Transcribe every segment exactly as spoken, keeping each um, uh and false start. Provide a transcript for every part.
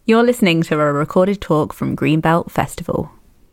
You're listening to a recorded talk from Greenbelt Festival.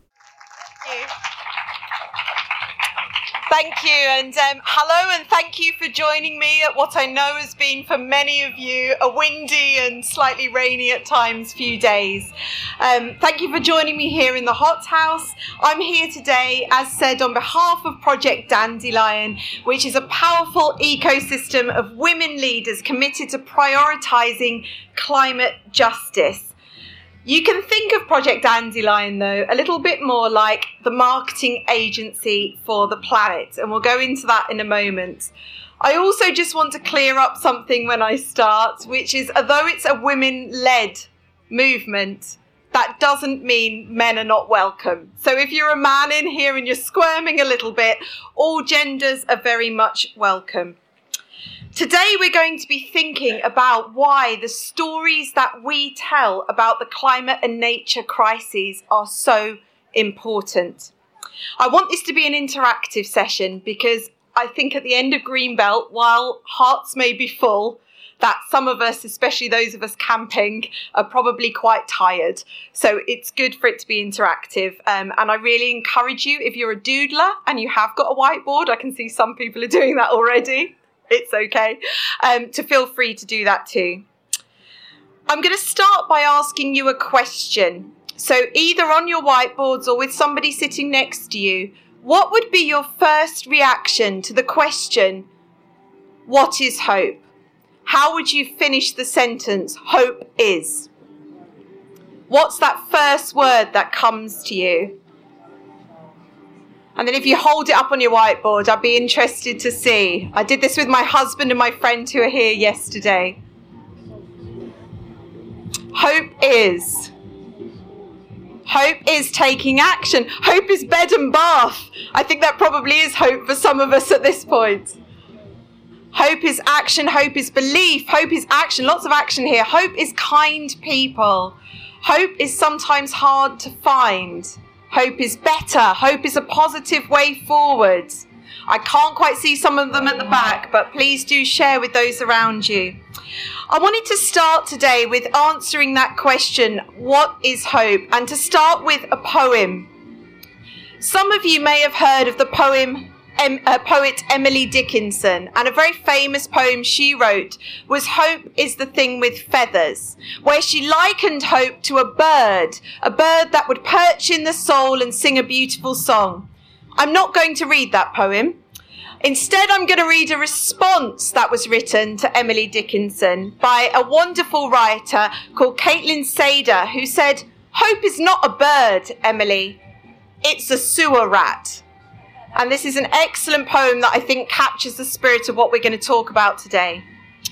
Thank you, and um, hello, and thank you for joining me at what I know has been, for many of you, a windy and slightly rainy at times few days. Um, thank you for joining me here in the Hot House. I'm here today, as said, on behalf of Project Dandelion, which is a powerful ecosystem of women leaders committed to prioritising climate justice. You can think of Project Dandelion, though, a little bit more like the marketing agency for the planet, and we'll go into that in a moment. I also just want to clear up something when I start, which is, although it's a women-led movement, that doesn't mean men are not welcome. So if you're a man in here and you're squirming a little bit, all genders are very much welcome. Today we're going to be thinking about why the stories that we tell about the climate and nature crises are so important. I want this to be an interactive session because I think at the end of Greenbelt, while hearts may be full, that some of us, especially those of us camping, are probably quite tired. So it's good for it to be interactive. Um, and I really encourage you, if you're a doodler and you have got a whiteboard, I can see some people are doing that already. It's okay, um, to feel free to do that too. I'm going to start by asking you a question. So either on your whiteboards or with somebody sitting next to you, what would be your first reaction to the question, what is hope? How would you finish the sentence, hope is? What's that first word that comes to you? And then if you hold it up on your whiteboard, I'd be interested to see. I did this with my husband and my friend who are here yesterday. Hope is. Hope is taking action. Hope is bed and bath. I think that probably is hope for some of us at this point. Hope is action. Hope is belief. Hope is action. Lots of action here. Hope is kind people. Hope is sometimes hard to find. Hope is better. Hope is a positive way forward. I can't quite see some of them at the back, but please do share with those around you. I wanted to start today with answering that question, what is hope? And to start with a poem. Some of you may have heard of the poem Em, uh, poet Emily Dickinson, and a very famous poem she wrote was Hope is the Thing with Feathers, where she likened hope to a bird, a bird that would perch in the soul and sing a beautiful song. I'm not going to read that poem. Instead, I'm going to read a response that was written to Emily Dickinson by a wonderful writer called Caitlin Sader, who said, hope is not a bird, Emily, it's a sewer rat. And this is an excellent poem that I think captures the spirit of what we're going to talk about today.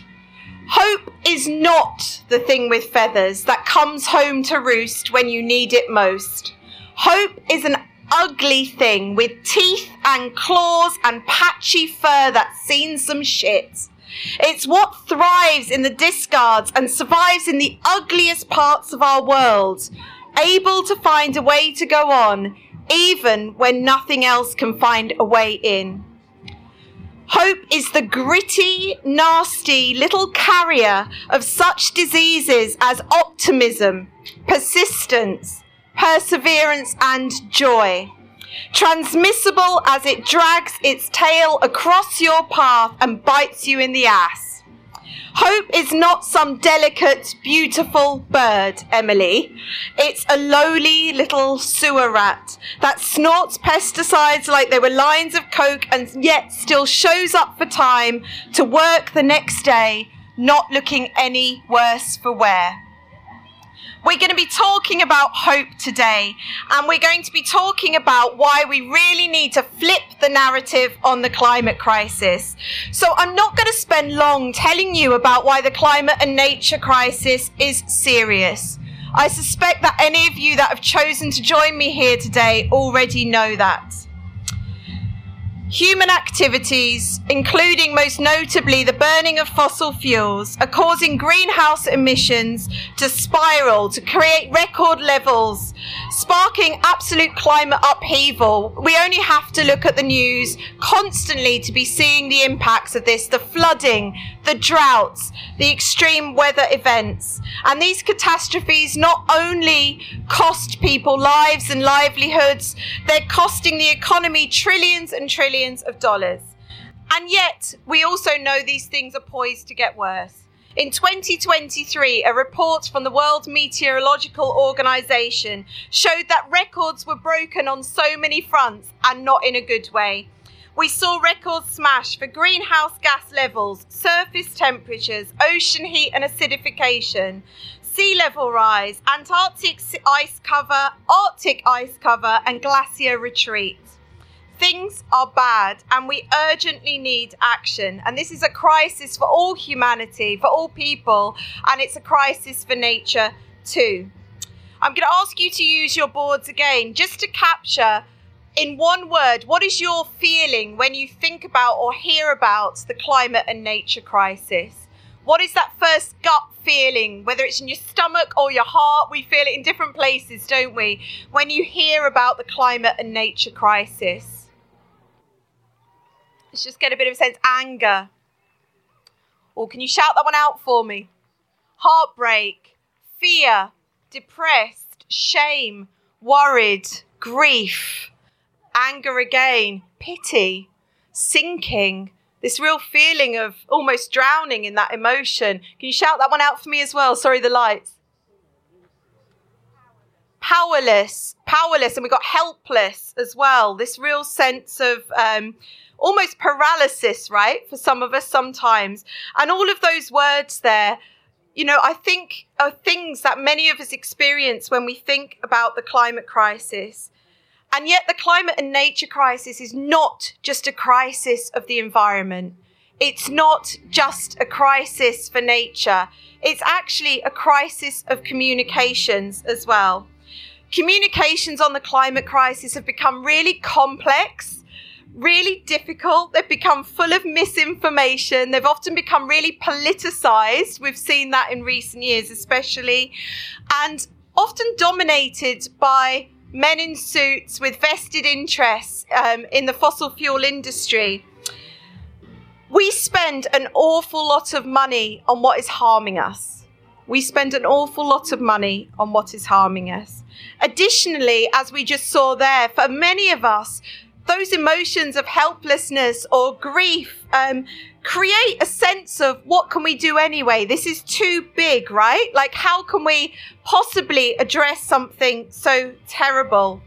Hope is not the thing with feathers that comes home to roost when you need it most. Hope is an ugly thing with teeth and claws and patchy fur that's seen some shit. It's what thrives in the discards and survives in the ugliest parts of our world, able to find a way to go on, even when nothing else can find a way in. Hope is the gritty, nasty little carrier of such diseases as optimism, persistence, perseverance, and joy, transmissible as it drags its tail across your path and bites you in the ass. Hope is not some delicate, beautiful bird, Emily. It's a lowly little sewer rat that snorts pesticides like they were lines of coke and yet still shows up for time to work the next day, not looking any worse for wear. We're going to be talking about hope today, and we're going to be talking about why we really need to flip the narrative on the climate crisis. So I'm not going to spend long telling you about why the climate and nature crisis is serious. I suspect that any of you that have chosen to join me here today already know that. Human activities, including most notably the burning of fossil fuels, are causing greenhouse emissions to spiral, to create record levels, sparking absolute climate upheaval. We only have to look at the news constantly to be seeing the impacts of this, the flooding, the droughts, the extreme weather events. And these catastrophes not only cost people lives and livelihoods, they're costing the economy trillions and trillions of dollars. And yet, we also know these things are poised to get worse. In twenty twenty-three, a report from the World Meteorological Organization showed that records were broken on so many fronts, and not in a good way. We saw records smashed for greenhouse gas levels, surface temperatures, ocean heat and acidification, sea level rise, Antarctic ice cover, Arctic ice cover, and glacier retreat. Things are bad and we urgently need action. And this is a crisis for all humanity, for all people, and it's a crisis for nature too. I'm going to ask you to use your boards again just to capture in one word, what is your feeling when you think about or hear about the climate and nature crisis? What is that first gut feeling, whether it's in your stomach or your heart? We feel it in different places, don't we? When you hear about the climate and nature crisis. Let's just get a bit of a sense. Anger. Or can you shout that one out for me? Heartbreak, fear, depressed, shame, worried, grief, anger again, pity, sinking, this real feeling of almost drowning in that emotion. Can you shout that one out for me as well? Sorry, the lights. Powerless, powerless, and we got helpless as well. This real sense of um, almost paralysis, right? For some of us sometimes. And all of those words there, you know, I think are things that many of us experience when we think about the climate crisis. And yet the climate and nature crisis is not just a crisis of the environment. It's not just a crisis for nature. It's actually a crisis of communications as well. Communications on the climate crisis have become really complex, really difficult. They've become full of misinformation. They've often become really politicized. We've seen that in recent years especially, and often dominated by men in suits with vested interests um, in the fossil fuel industry. We spend an awful lot of money on what is harming us. We spend an awful lot of money on what is harming us. Additionally, as we just saw there, for many of us, those emotions of helplessness or grief um, create a sense of what can we do anyway? This is too big, right? Like, how can we possibly address something so terrible?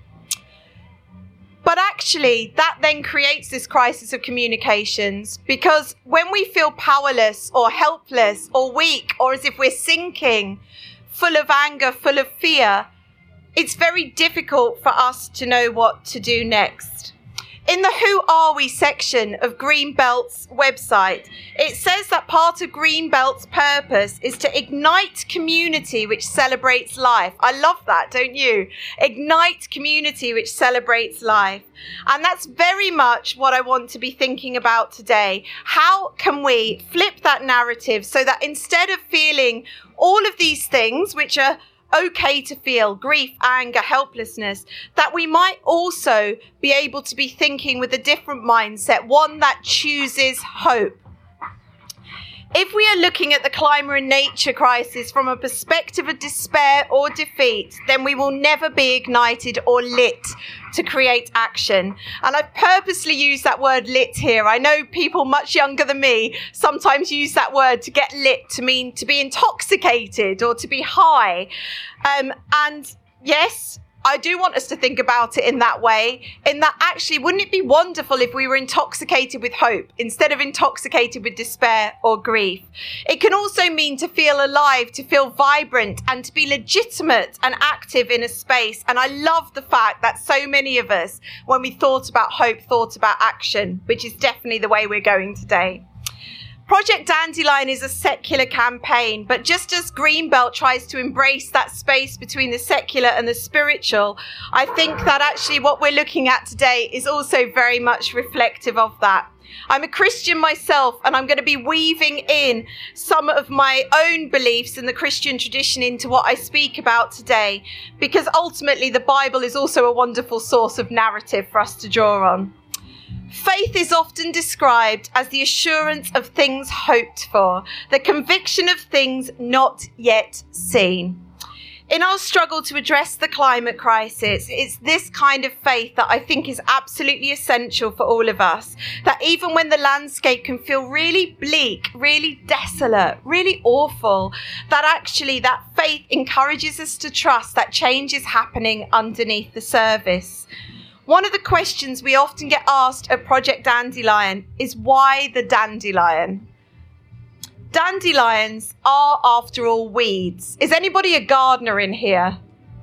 But actually, that then creates this crisis of communications, because when we feel powerless or helpless or weak, or as if we're sinking, full of anger, full of fear, it's very difficult for us to know what to do next. In the Who Are We section of Greenbelt's website, it says that part of Greenbelt's purpose is to ignite community which celebrates life. I love that, don't you? Ignite community which celebrates life. And that's very much what I want to be thinking about today. How can we flip that narrative so that instead of feeling all of these things, which are okay to feel, grief, anger, helplessness, that we might also be able to be thinking with a different mindset, one that chooses hope. If we are looking at the climate and nature crisis from a perspective of despair or defeat, then we will never be ignited or lit to create action. And I've purposely used that word lit here. I know people much younger than me sometimes use that word to get lit to mean to be intoxicated or to be high. Um, and yes, I do want us to think about it in that way, in that actually, wouldn't it be wonderful if we were intoxicated with hope instead of intoxicated with despair or grief? It can also mean to feel alive, to feel vibrant, and to be legitimate and active in a space. And I love the fact that so many of us, when we thought about hope, thought about action, which is definitely the way we're going today. Project Dandelion is a secular campaign, but just as Greenbelt tries to embrace that space between the secular and the spiritual, I think that actually what we're looking at today is also very much reflective of that. I'm a Christian myself, and I'm going to be weaving in some of my own beliefs in the Christian tradition into what I speak about today, because ultimately the Bible is also a wonderful source of narrative for us to draw on. Faith is often described as the assurance of things hoped for, the conviction of things not yet seen. In our struggle to address the climate crisis, it's this kind of faith that I think is absolutely essential for all of us. That even when the landscape can feel really bleak, really desolate, really awful, that actually that faith encourages us to trust that change is happening underneath the surface. One of the questions we often get asked at Project Dandelion is why the dandelion? Dandelions are, after all, weeds. Is anybody a gardener in here?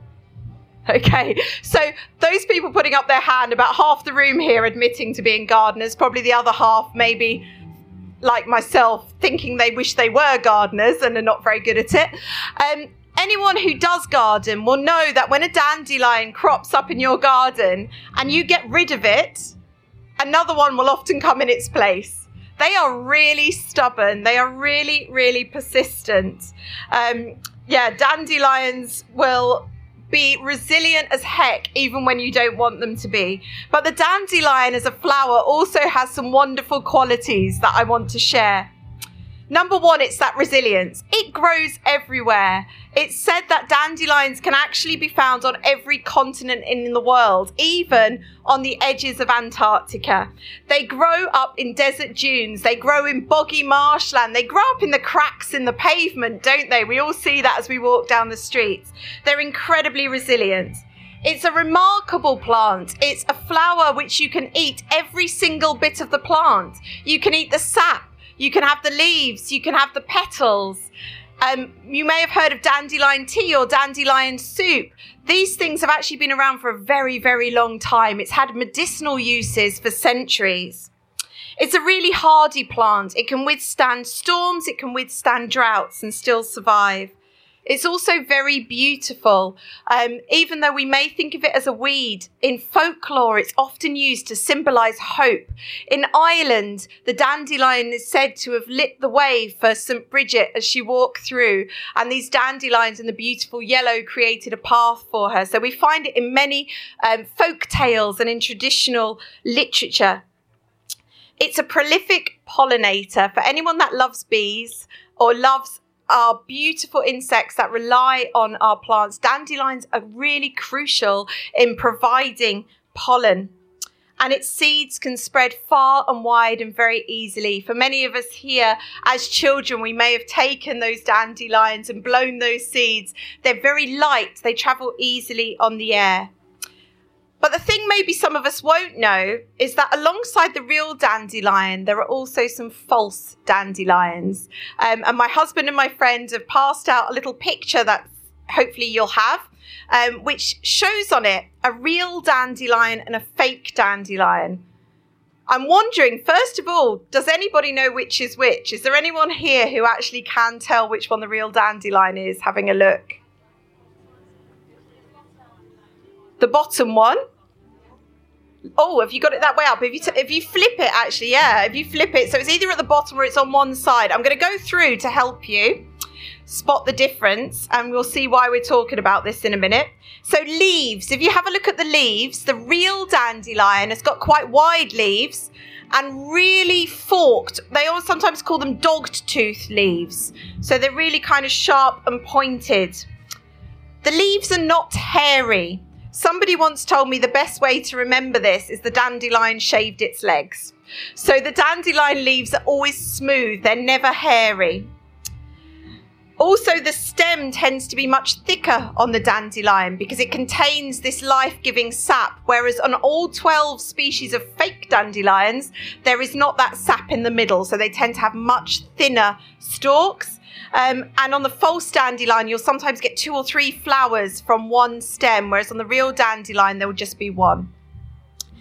Okay, so those people putting up their hand, about half the room here admitting to being gardeners, probably the other half maybe like myself thinking they wish they were gardeners and are not very good at it. Um, Anyone who does garden will know that when a dandelion crops up in your garden and you get rid of it, another one will often come in its place. They are really stubborn. They are really, really persistent. Um, yeah, dandelions will be resilient as heck, even when you don't want them to be. But the dandelion as a flower also has some wonderful qualities that I want to share. Number one, it's that resilience. It grows everywhere. It's said that dandelions can actually be found on every continent in the world, even on the edges of Antarctica. They grow up in desert dunes. They grow in boggy marshland. They grow up in the cracks in the pavement, don't they? We all see that as we walk down the streets. They're incredibly resilient. It's a remarkable plant. It's a flower which you can eat every single bit of the plant. You can eat the sap. You can have the leaves, you can have the petals. Um, you may have heard of dandelion tea or dandelion soup. These things have actually been around for a very, very long time. It's had medicinal uses for centuries. It's a really hardy plant. It can withstand storms, it can withstand droughts and still survive. It's also very beautiful. Um, even though we may think of it as a weed, in folklore, it's often used to symbolise hope. In Ireland, the dandelion is said to have lit the way for Saint Bridget as she walked through, and these dandelions in the beautiful yellow created a path for her. So we find it in many um, folk tales and in traditional literature. It's a prolific pollinator. For anyone that loves bees or loves are beautiful insects that rely on our plants, dandelions are really crucial in providing pollen. And its seeds can spread far and wide and very easily. For many of us here, as children, we may have taken those dandelions and blown those seeds. They're very light. They travel easily on the air. But the thing maybe some of us won't know is that alongside the real dandelion, there are also some false dandelions. Um, and my husband and my friend have passed out a little picture that hopefully you'll have, um, which shows on it a real dandelion and a fake dandelion. I'm wondering, first of all, does anybody know which is which? Is there anyone here who actually can tell which one the real dandelion is, having a look? The bottom one. Oh, have you got it that way up? If you t- if you flip it, actually, yeah, if you flip it, so it's either at the bottom or it's on one side. I'm going to go through to help you spot the difference, and we'll see why we're talking about this in a minute. So leaves, if you have a look at the leaves, the real dandelion has got quite wide leaves and really forked. They always sometimes call them dogged tooth leaves. So they're really kind of sharp and pointed. The leaves are not hairy. Somebody once told me the best way to remember this is the dandelion shaved its legs. So the dandelion leaves are always smooth. They're never hairy. Also, the stem tends to be much thicker on the dandelion because it contains this life-giving sap, whereas on all twelve species of fake dandelions, there is not that sap in the middle. So they tend to have much thinner stalks. Um, and on the false dandelion, you'll sometimes get two or three flowers from one stem, whereas on the real dandelion, there will just be one.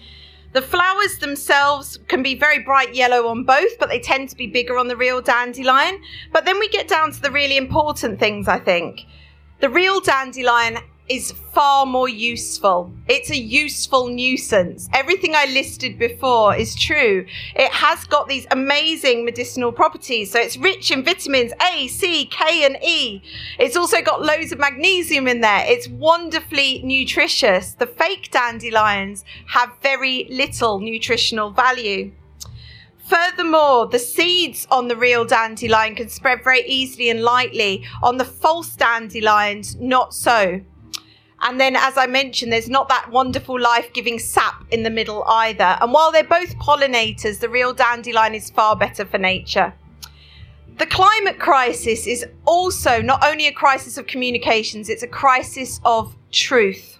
The flowers themselves can be very bright yellow on both, but they tend to be bigger on the real dandelion. But then we get down to the really important things, I think. The real dandelion is far more useful. It's a useful nuisance. Everything I listed before is true. It has got these amazing medicinal properties. So it's rich in vitamins A, C, K and E. It's also got loads of magnesium in there. It's wonderfully nutritious. The fake dandelions have very little nutritional value. Furthermore, the seeds on the real dandelion can spread very easily and lightly. On the false dandelions, not so. And then, as I mentioned, there's not that wonderful life-giving sap in the middle either. And while they're both pollinators, the real dandelion is far better for nature. The climate crisis is also not only a crisis of communications, it's a crisis of truth.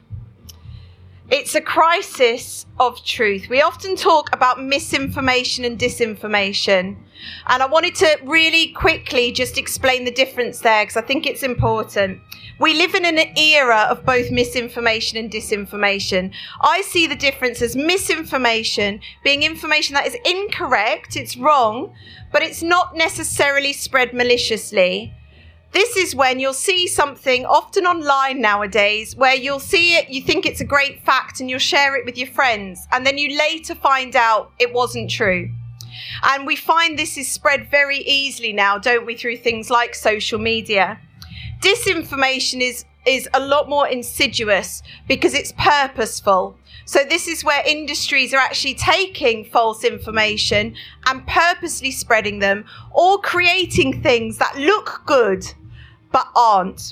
It's a crisis of truth. We often talk about misinformation and disinformation. And I wanted to really quickly just explain the difference there because I think it's important. We live in an era of both misinformation and disinformation. I see the difference as misinformation being information that is incorrect, it's wrong, but it's not necessarily spread maliciously. This is when you'll see something often online nowadays where you'll see it, you think it's a great fact and you'll share it with your friends and then you later find out it wasn't true. And we find this is spread very easily now, don't we, through things like social media. Disinformation is, is a lot more insidious because it's purposeful. So this is where industries are actually taking false information and purposely spreading them or creating things that look good but aren't.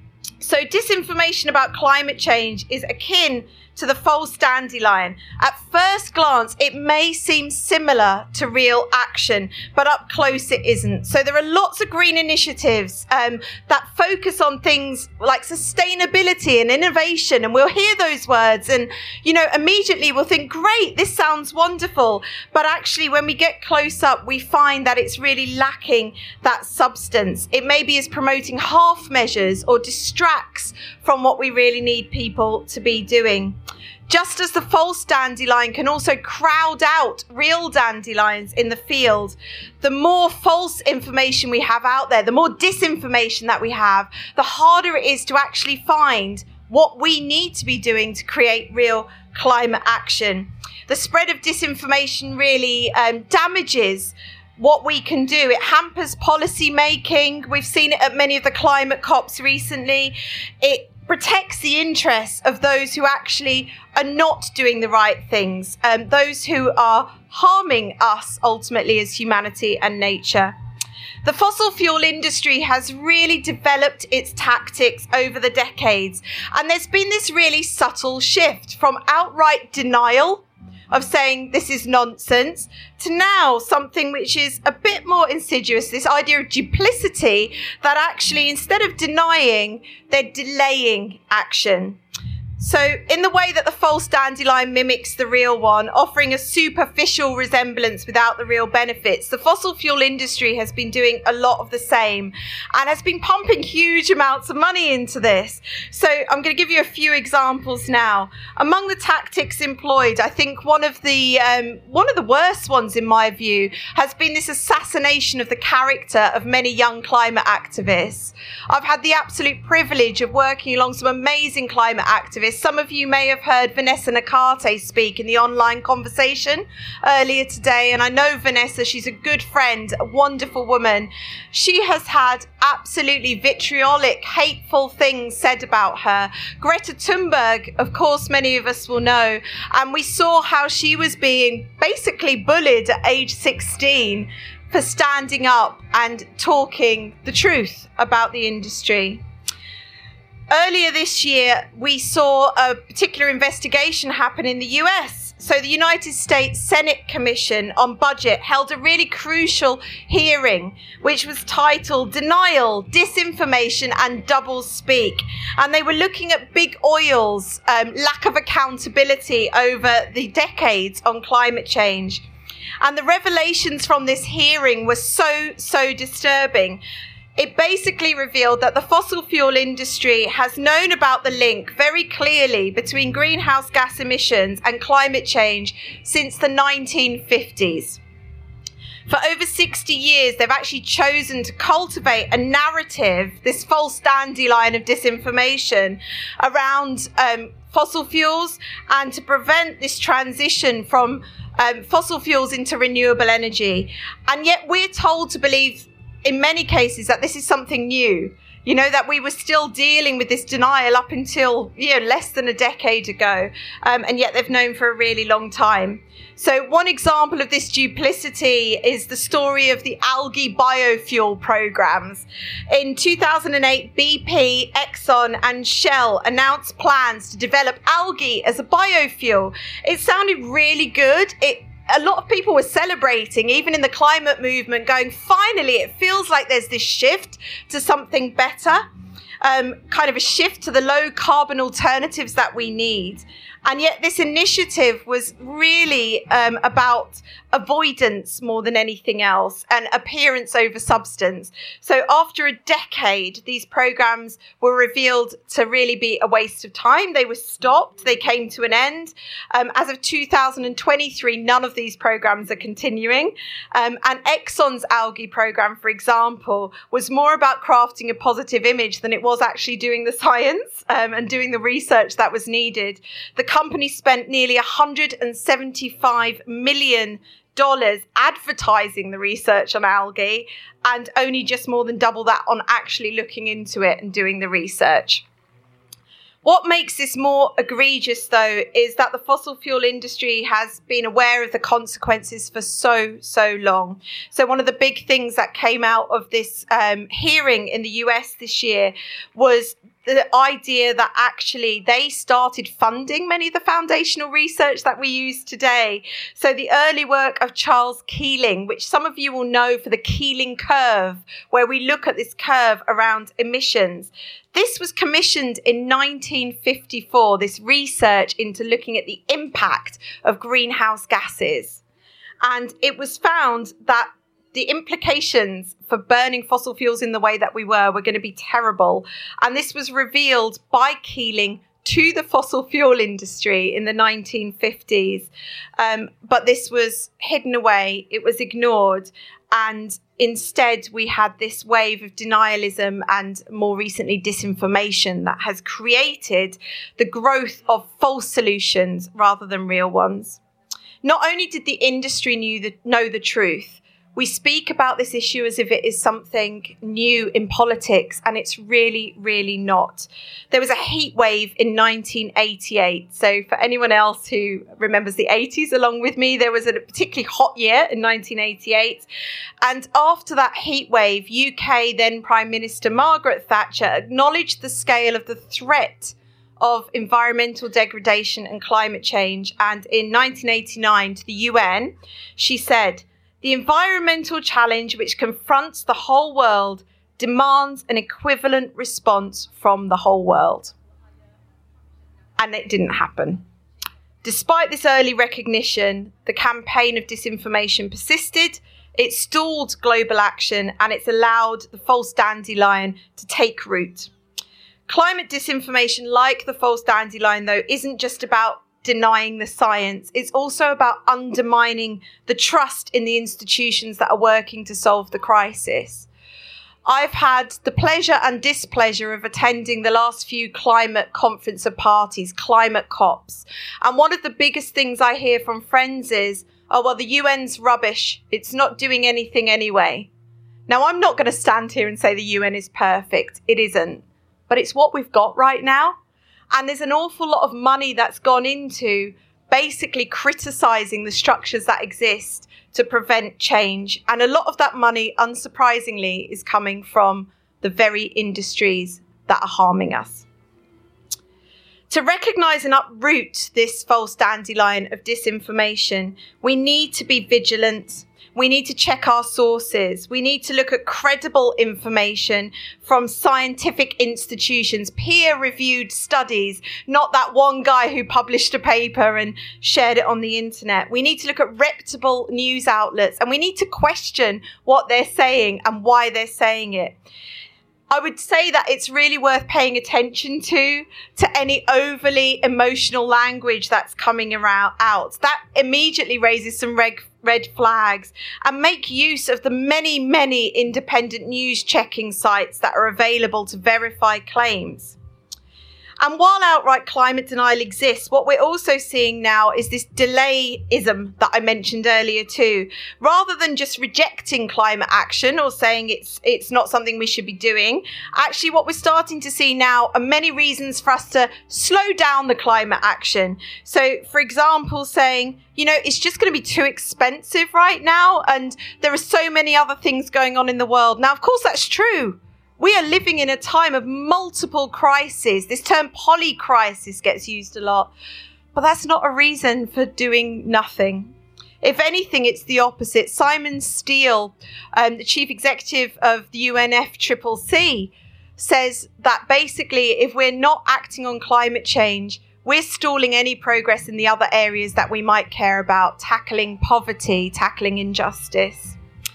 So disinformation about climate change is akin to the false dandelion. At first glance, it may seem similar to real action, but up close it isn't. So there are lots of green initiatives um, that focus on things like sustainability and innovation, and we'll hear those words and, you know, immediately we'll think, great, this sounds wonderful. But actually, when we get close up, we find that it's really lacking that substance. It maybe is promoting half measures or distracts from what we really need people to be doing. Just as the false dandelion can also crowd out real dandelions in the field, the more false information we have out there, the more disinformation that we have, the harder it is to actually find what we need to be doing to create real climate action. The spread of disinformation really um, damages what we can do. It hampers policy making. We've seen it at many of the climate COPs recently. It protects the interests of those who actually are not doing the right things, um, those who are harming us ultimately as humanity and nature. The fossil fuel industry has really developed its tactics over the decades, and there's been this really subtle shift from outright denial of saying this is nonsense to now something which is a bit more insidious, this idea of duplicity, that actually instead of denying, they're delaying action. So in the way that the false dandelion mimics the real one, offering a superficial resemblance without the real benefits, the fossil fuel industry has been doing a lot of the same and has been pumping huge amounts of money into this. So I'm going to give you a few examples now. Among the tactics employed, I think one of the um, one of the worst ones in my view has been this assassination of the character of many young climate activists. I've had the absolute privilege of working along some amazing climate activists. Some of you may have heard Vanessa Nakate speak in the online conversation earlier today. And I know Vanessa, she's a good friend, a wonderful woman. She has had absolutely vitriolic, hateful things said about her. Greta Thunberg, of course, many of us will know. And we saw how she was being basically bullied at age sixteen for standing up and talking the truth about the industry. Earlier this year, we saw a particular investigation happen in the U S. So the United States Senate Commission on Budget held a really crucial hearing, which was titled Denial, Disinformation and Double Speak. And they were looking at big oil's um, lack of accountability over the decades on climate change. And the revelations from this hearing were so, so disturbing. It basically revealed that the fossil fuel industry has known about the link very clearly between greenhouse gas emissions and climate change since the nineteen fifties. For over sixty years, they've actually chosen to cultivate a narrative, this false dandelion of disinformation around um, fossil fuels, and to prevent this transition from um, fossil fuels into renewable energy. And yet we're told to believe in many cases that this is something new, you know, that we were still dealing with this denial up until, you know, less than a decade ago. Um, and yet they've known for a really long time. So one example of this duplicity is the story of the algae biofuel programs. In two thousand eight, B P, Exxon and Shell announced plans to develop algae as a biofuel. It sounded really good. It A lot of people were celebrating, even in the climate movement, going, finally, it feels like there's this shift to something better, um, kind of a shift to the low carbon alternatives that we need. And yet this initiative was really um, about avoidance more than anything else, and appearance over substance. So after a decade, these programs were revealed to really be a waste of time. They were stopped. They came to an end. Um, as of two thousand twenty-three, none of these programs are continuing. Um, and Exxon's algae program, for example, was more about crafting a positive image than it was actually doing the science um, and doing the research that was needed. The company spent nearly one hundred seventy-five million dollars advertising the research on algae, and only just more than double that on actually looking into it and doing the research. What makes this more egregious, though, is that the fossil fuel industry has been aware of the consequences for so, so long. So one of the big things that came out of this um, hearing in the U S this year was the idea that actually they started funding many of the foundational research that we use today. So the early work of Charles Keeling, which some of you will know for the Keeling curve, where we look at this curve around emissions. This was commissioned in nineteen fifty-four, this research into looking at the impact of greenhouse gases. And it was found that the implications for burning fossil fuels in the way that we were were going to be terrible. And this was revealed by Keeling to the fossil fuel industry in the nineteen fifties. Um, but this was hidden away. It was ignored. And instead, we had this wave of denialism and more recently disinformation that has created the growth of false solutions rather than real ones. Not only did the industry knew the, know the truth, we speak about this issue as if it is something new in politics, and it's really, really not. There was a heat wave in nineteen eighty-eight. So for anyone else who remembers the eighties along with me, there was a particularly hot year in nineteen eighty-eight. And after that heat wave, U K then Prime Minister Margaret Thatcher acknowledged the scale of the threat of environmental degradation and climate change. And in nineteen eighty-nine, to the U N, she said, "The environmental challenge which confronts the whole world demands an equivalent response from the whole world." And it didn't happen. Despite this early recognition, the campaign of disinformation persisted. It stalled global action, and it's allowed the false dandelion to take root. Climate disinformation, like the false dandelion, though, isn't just about denying the science. It's also about undermining the trust in the institutions that are working to solve the crisis. I've had the pleasure and displeasure of attending the last few climate conference of parties, climate COPs. And one of the biggest things I hear from friends is, oh, well, the U N's rubbish. It's not doing anything anyway. Now, I'm not going to stand here and say the U N is perfect. It isn't. But it's what we've got right now. And there's an awful lot of money that's gone into basically criticising the structures that exist to prevent change. And a lot of that money, unsurprisingly, is coming from the very industries that are harming us. To recognise and uproot this false dandelion of disinformation, we need to be vigilant. We need to check our sources. We need to look at credible information from scientific institutions, peer-reviewed studies, not that one guy who published a paper and shared it on the internet. We need to look at reputable news outlets, and we need to question what they're saying and why they're saying it. I would say that it's really worth paying attention to, to any overly emotional language that's coming around out. That immediately raises some red, red flags, and make use of the many, many independent news checking sites that are available to verify claims. And while outright climate denial exists, what we're also seeing now is this delayism that I mentioned earlier too. Rather than just rejecting climate action or saying it's it's not something we should be doing, actually what we're starting to see now are many reasons for us to slow down the climate action. So, for example, saying, you know, it's just going to be too expensive right now, and there are so many other things going on in the world. Now, of course, that's true. We are living in a time of multiple crises. This term polycrisis gets used a lot, but that's not a reason for doing nothing. If anything, it's the opposite. Simon Steele, um, the chief executive of the U N F C C C, says that basically if we're not acting on climate change, we're stalling any progress in the other areas that we might care about, tackling poverty, tackling injustice.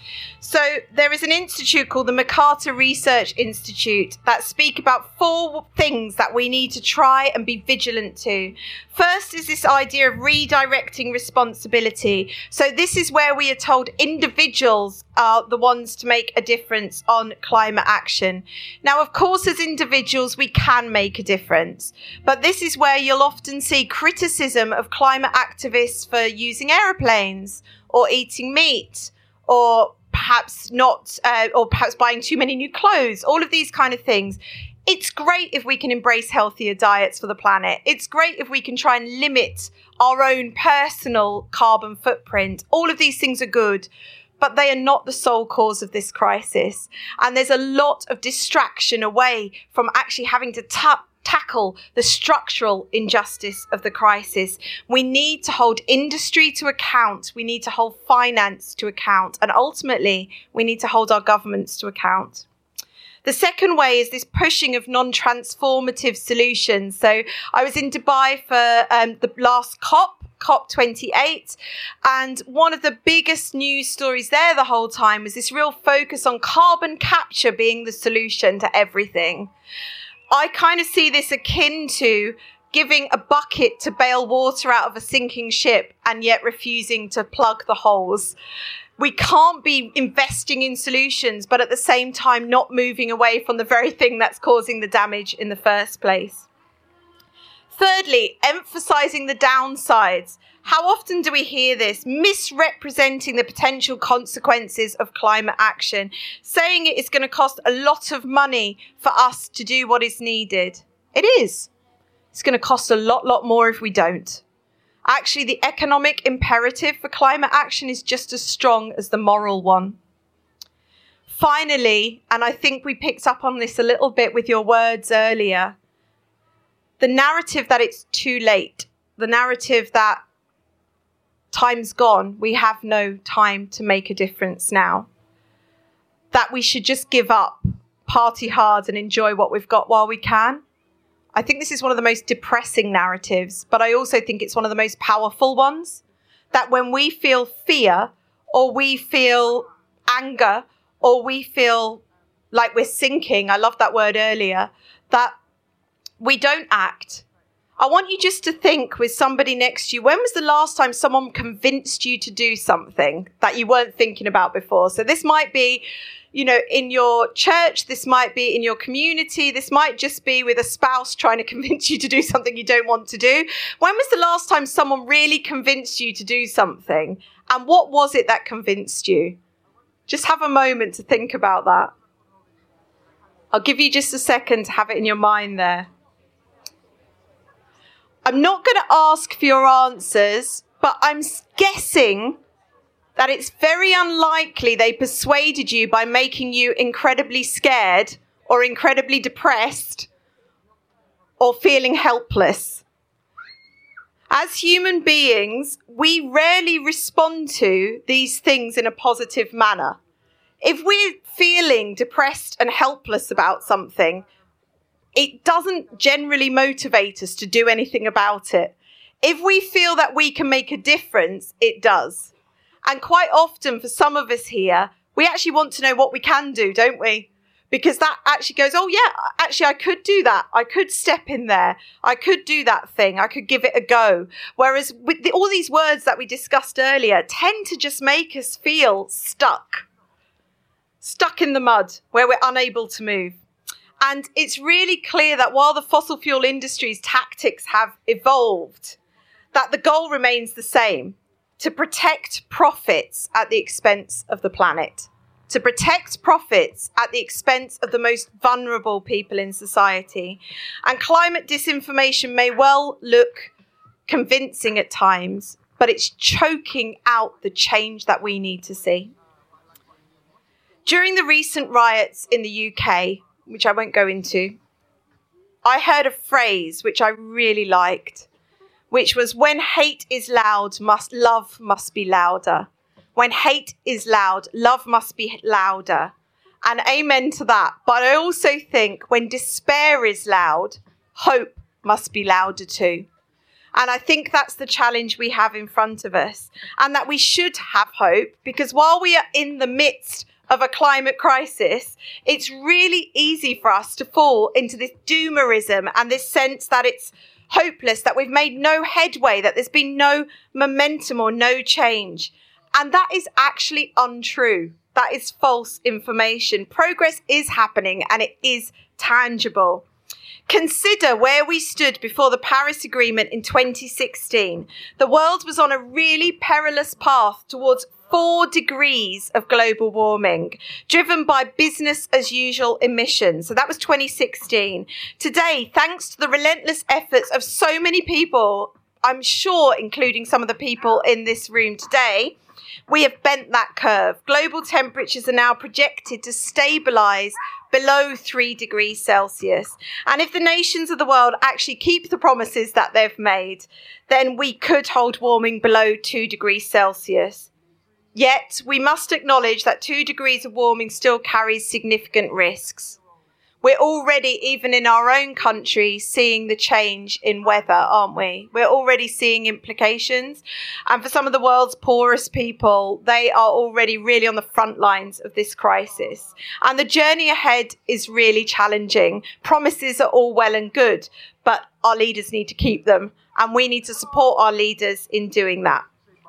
So there is an institute called the MacArthur Research Institute that speak about four things that we need to try and be vigilant to. First is this idea of redirecting responsibility. So this is where we are told individuals are the ones to make a difference on climate action. Now, of course, as individuals, we can make a difference. But this is where you'll often see criticism of climate activists for using aeroplanes or eating meat, or perhaps not, uh, or perhaps buying too many new clothes, all of these kind of things. It's great if we can embrace healthier diets for the planet. It's great if we can try and limit our own personal carbon footprint. All of these things are good, but they are not the sole cause of this crisis. And there's a lot of distraction away from actually having to tap tackle the structural injustice of the crisis. We need to hold industry to account. We need to hold finance to account. And ultimately, we need to hold our governments to account. The second way is this pushing of non-transformative solutions. So I was in Dubai for um, the last COP, COP twenty-eight. And one of the biggest news stories there the whole time was this real focus on carbon capture being the solution to everything. I kind of see this akin to giving a bucket to bail water out of a sinking ship and yet refusing to plug the holes. We can't be investing in solutions, but at the same time not moving away from the very thing that's causing the damage in the first place. Thirdly, emphasizing the downsides. How often do we hear this? Misrepresenting the potential consequences of climate action, saying it is going to cost a lot of money for us to do what is needed. It is. It's going to cost a lot, lot more if we don't. Actually, the economic imperative for climate action is just as strong as the moral one. Finally, and I think we picked up on this a little bit with your words earlier, the narrative that it's too late, the narrative that time's gone, we have no time to make a difference now, that we should just give up, party hard and enjoy what we've got while we can. I think this is one of the most depressing narratives, but I also think it's one of the most powerful ones, that when we feel fear or we feel anger or we feel like we're sinking, I loved that word earlier, that we don't act. I want you just to think with somebody next to you, when was the last time someone convinced you to do something that you weren't thinking about before? So this might be, you know, in your church, this might be in your community, this might just be with a spouse trying to convince you to do something you don't want to do. When was the last time someone really convinced you to do something? And what was it that convinced you? Just have a moment to think about that. I'll give you just a second to have it in your mind there. I'm not going to ask for your answers, but I'm guessing that it's very unlikely they persuaded you by making you incredibly scared or incredibly depressed or feeling helpless. As human beings, we rarely respond to these things in a positive manner. If we're feeling depressed and helpless about something, it doesn't generally motivate us to do anything about it. If we feel that we can make a difference, it does. And quite often for some of us here, we actually want to know what we can do, don't we? Because that actually goes, oh yeah, actually I could do that. I could step in there. I could do that thing. I could give it a go. Whereas with the, all these words that we discussed earlier tend to just make us feel stuck. Stuck in the mud where we're unable to move. And it's really clear that while the fossil fuel industry's tactics have evolved, that the goal remains the same, to protect profits at the expense of the planet. To protect profits at the expense of the most vulnerable people in society. And climate disinformation may well look convincing at times, but it's choking out the change that we need to see. During the recent riots in the U K, which I won't go into, I heard a phrase which I really liked, which was, when hate is loud, must love must be louder. When hate is loud, love must be louder. And amen to that. But I also think when despair is loud, hope must be louder too. And I think that's the challenge we have in front of us. And that we should have hope, because while we are in the midst of a climate crisis, it's really easy for us to fall into this doomerism and this sense that it's hopeless, that we've made no headway, that there's been no momentum or no change. And that is actually untrue. That is false information. Progress is happening and it is tangible. Consider where we stood before the Paris Agreement in twenty sixteen. The world was on a really perilous path towards four degrees of global warming, driven by business as usual emissions. So that was twenty sixteen. Today, thanks to the relentless efforts of so many people, I'm sure including some of the people in this room today, we have bent that curve. Global temperatures are now projected to stabilise below three degrees Celsius. And if the nations of the world actually keep the promises that they've made, then we could hold warming below two degrees Celsius. Yet we must acknowledge that two degrees of warming still carries significant risks. We're already, even in our own country, seeing the change in weather, aren't we? We're already seeing implications. And for some of the world's poorest people, they are already really on the front lines of this crisis. And the journey ahead is really challenging. Promises are all well and good, but our leaders need to keep them. And we need to support our leaders in doing that.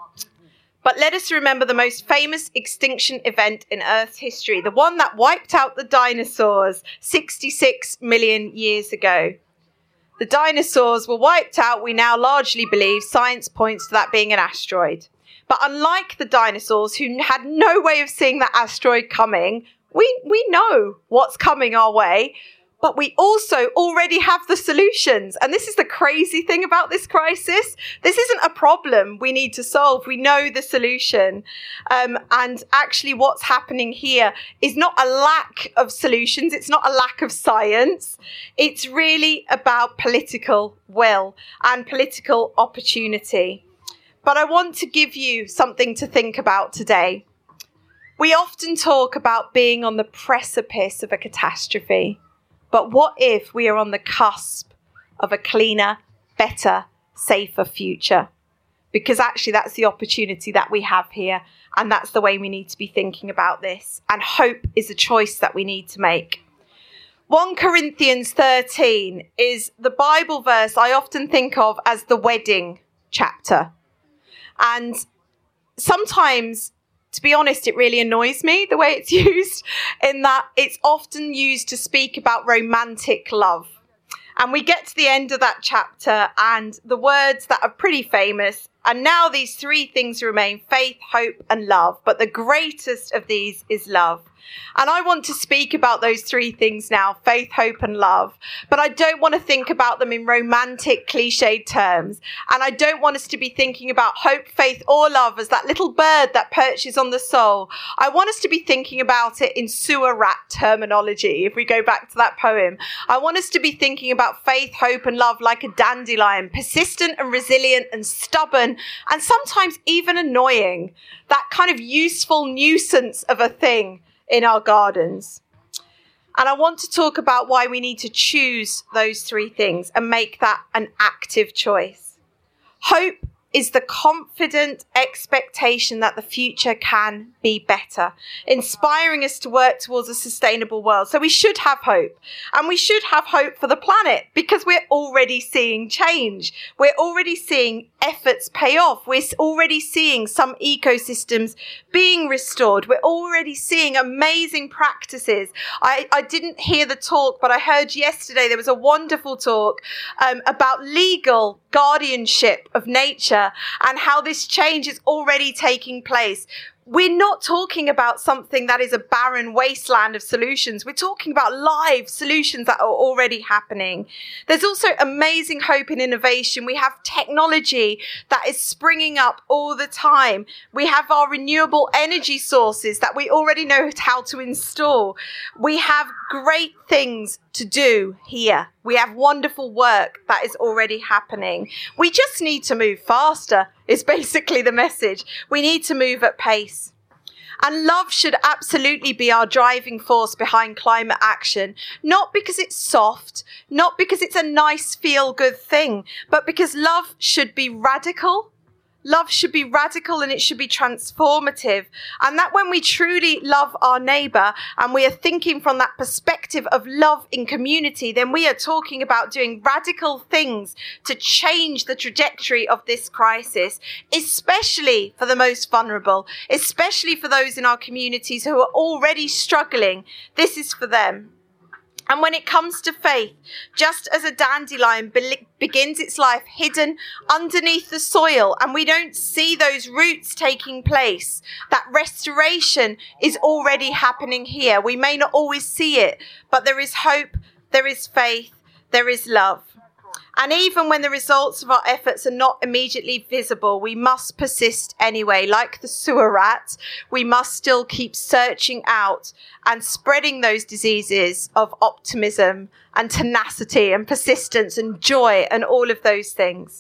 But let us remember the most famous extinction event in Earth's history, the one that wiped out the dinosaurs sixty-six million years ago. The dinosaurs were wiped out, we now largely believe. Science points to that being an asteroid. But unlike the dinosaurs, who had no way of seeing that asteroid coming, we, we know what's coming our way. But we also already have the solutions. And this is the crazy thing about this crisis. This isn't a problem we need to solve. We know the solution. Um, and actually what's happening here is not a lack of solutions. It's not a lack of science. It's really about political will and political opportunity. But I want to give you something to think about today. We often talk about being on the precipice of a catastrophe. But what if we are on the cusp of a cleaner, better, safer future? Because actually that's the opportunity that we have here. And that's the way we need to be thinking about this. And hope is a choice that we need to make. First Corinthians thirteen is the Bible verse I often think of as the wedding chapter. And sometimes, to be honest, it really annoys me the way it's used, in that it's often used to speak about romantic love. And we get to the end of that chapter and the words that are pretty famous, and now these three things remain: faith, hope, and love. But the greatest of these is love. And I want to speak about those three things now, faith, hope, and love. But I don't want to think about them in romantic, cliched terms. And I don't want us to be thinking about hope, faith, or love as that little bird that perches on the soul. I want us to be thinking about it in sewer rat terminology, if we go back to that poem. I want us to be thinking about faith, hope, and love like a dandelion, persistent and resilient and stubborn, and sometimes even annoying. That kind of useful nuisance of a thing in our gardens. And I want to talk about why we need to choose those three things and make that an active choice. Hope is the confident expectation that the future can be better, inspiring us to work towards a sustainable world. So we should have hope, and we should have hope for the planet because we're already seeing change. We're already seeing efforts pay off. We're already seeing some ecosystems being restored. We're already seeing amazing practices. I, I didn't hear the talk, but I heard yesterday there was a wonderful talk um, about legal guardianship of nature and how this change is already taking place. We're not talking about something that is a barren wasteland of solutions. We're talking about live solutions that are already happening. There's also amazing hope in innovation. We have technology that is springing up all the time. We have our renewable energy sources that we already know how to install. We have great things to do here. We have wonderful work that is already happening. We just need to move faster, is basically the message. We need to move at pace. And love should absolutely be our driving force behind climate action, not because it's soft, not because it's a nice feel-good thing, but because love should be radical. Love should be radical and it should be transformative. And that when we truly love our neighbour and we are thinking from that perspective of love in community, then we are talking about doing radical things to change the trajectory of this crisis, especially for the most vulnerable, especially for those in our communities who are already struggling. This is for them. And when it comes to faith, just as a dandelion be- begins its life hidden underneath the soil and we don't see those roots taking place, that restoration is already happening here. We may not always see it, but there is hope, there is faith, there is love. And even when the results of our efforts are not immediately visible, we must persist anyway. Like the sewer rat, we must still keep searching out and spreading those diseases of optimism and tenacity and persistence and joy and all of those things.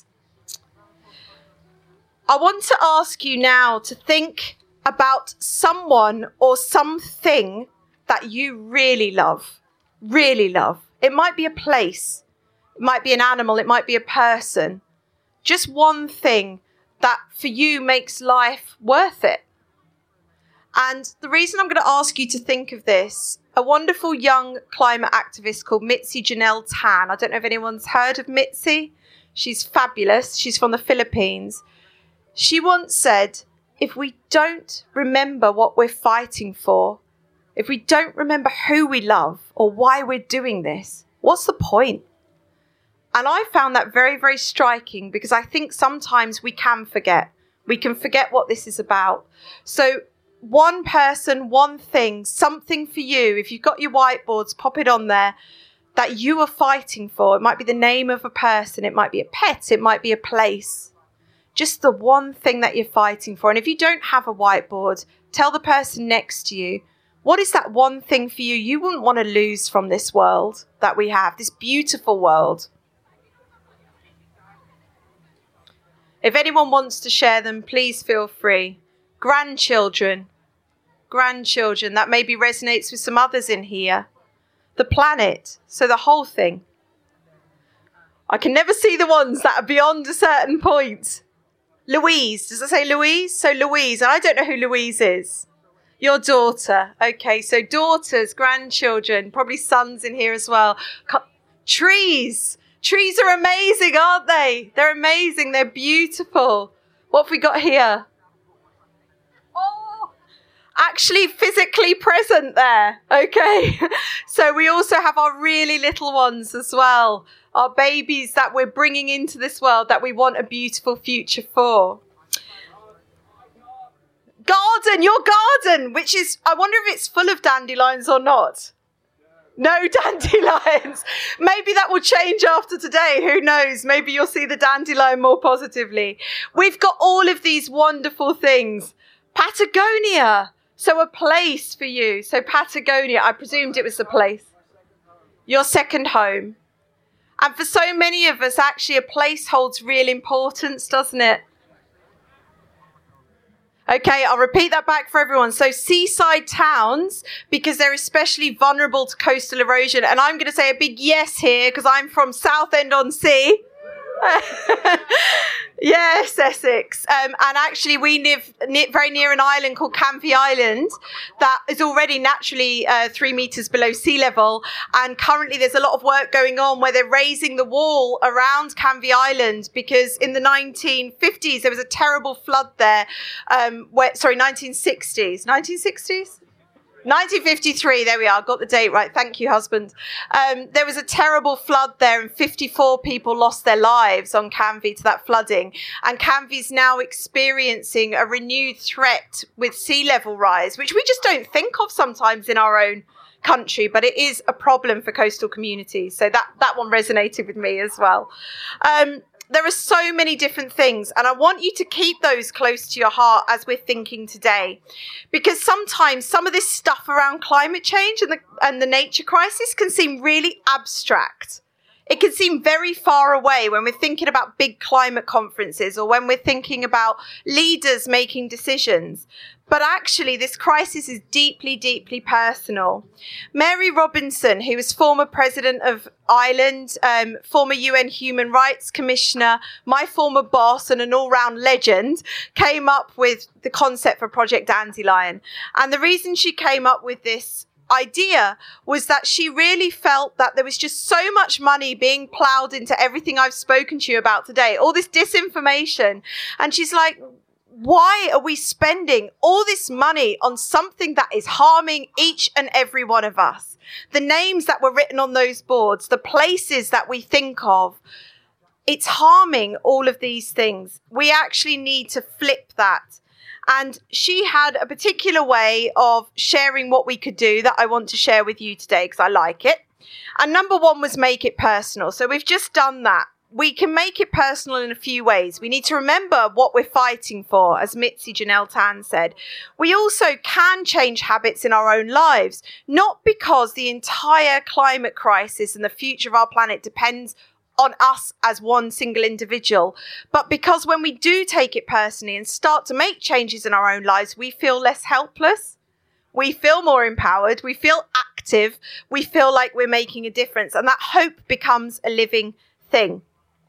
I want to ask you now to think about someone or something that you really love, really love. It might be a place. It might be an animal, it might be a person. Just one thing that for you makes life worth it. And the reason I'm going to ask you to think of this, a wonderful young climate activist called Mitzi Janelle Tan. I don't know if anyone's heard of Mitzi. She's fabulous. She's from the Philippines. She once said, if we don't remember what we're fighting for, if we don't remember who we love or why we're doing this, what's the point? And I found that very, very striking because I think sometimes we can forget. We can forget what this is about. So one person, one thing, something for you. If you've got your whiteboards, pop it on there, that you are fighting for. It might be the name of a person. It might be a pet. It might be a place. Just the one thing that you're fighting for. And if you don't have a whiteboard, tell the person next to you, what is that one thing for you you wouldn't want to lose from this world that we have, this beautiful world? If anyone wants to share them, please feel free. Grandchildren, grandchildren, that maybe resonates with some others in here. The planet, so the whole thing. I can never see the ones that are beyond a certain point. Louise, does it say Louise? So Louise, and I don't know who Louise is. Your daughter. Okay, so daughters, grandchildren, probably sons in here as well. Trees. Trees are amazing, aren't they? They're amazing. They're beautiful. What have we got here? Oh, actually physically present there. Okay. So we also have our really little ones as well. Our babies that we're bringing into this world that we want a beautiful future for. garden, your garden, which is, I wonder if it's full of dandelions or not. No dandelions. Maybe that will change after today. Who knows? Maybe you'll see the dandelion more positively. We've got all of these wonderful things. Patagonia. So a place for you. So Patagonia, I presumed it was the place. Your second home. And for so many of us, actually, a place holds real importance, doesn't it? Okay, I'll repeat that back for everyone. So seaside towns, because they're especially vulnerable to coastal erosion. And I'm going to say a big yes here, because I'm from Southend-on-Sea. Yes, Essex. Um, and actually, we live near, very near an island called Canvey Island that is already naturally uh, three metres below sea level. And currently, there's a lot of work going on where they're raising the wall around Canvey Island because in the nineteen fifties, there was a terrible flood there. Um, where, sorry, nineteen sixties. nineteen sixties? nineteen fifty-three, there we are, got the date right. Thank you, husband. Um, there was a terrible flood there and fifty-four people lost their lives on Canvey to that flooding. And Canvey's now experiencing a renewed threat with sea level rise, which we just don't think of sometimes in our own country, but it is a problem for coastal communities. So that, that one resonated with me as well. Um, There are so many different things, and I want you to keep those close to your heart as we're thinking today, because sometimes some of this stuff around climate change and the, and the nature crisis can seem really abstract. It can seem very far away when we're thinking about big climate conferences or when we're thinking about leaders making decisions. But actually, this crisis is deeply, deeply personal. Mary Robinson, who was former president of Ireland, um, former U N Human Rights Commissioner, my former boss and an all-round legend, came up with the concept for Project Dandelion. And the reason she came up with this idea was that she really felt that there was just so much money being ploughed into everything I've spoken to you about today, all this disinformation. And she's like, why are we spending all this money on something that is harming each and every one of us? The names that were written on those boards, the places that we think of, it's harming all of these things. We actually need to flip that. And she had a particular way of sharing what we could do that I want to share with you today because I like it. And number one was make it personal. So we've just done that. We can make it personal in a few ways. We need to remember what we're fighting for, as Mitzi Janelle Tan said. We also can change habits in our own lives, not because the entire climate crisis and the future of our planet depends on us as one single individual, but because when we do take it personally and start to make changes in our own lives, we feel less helpless. We feel more empowered. We feel active. We feel like we're making a difference, and that hope becomes a living thing.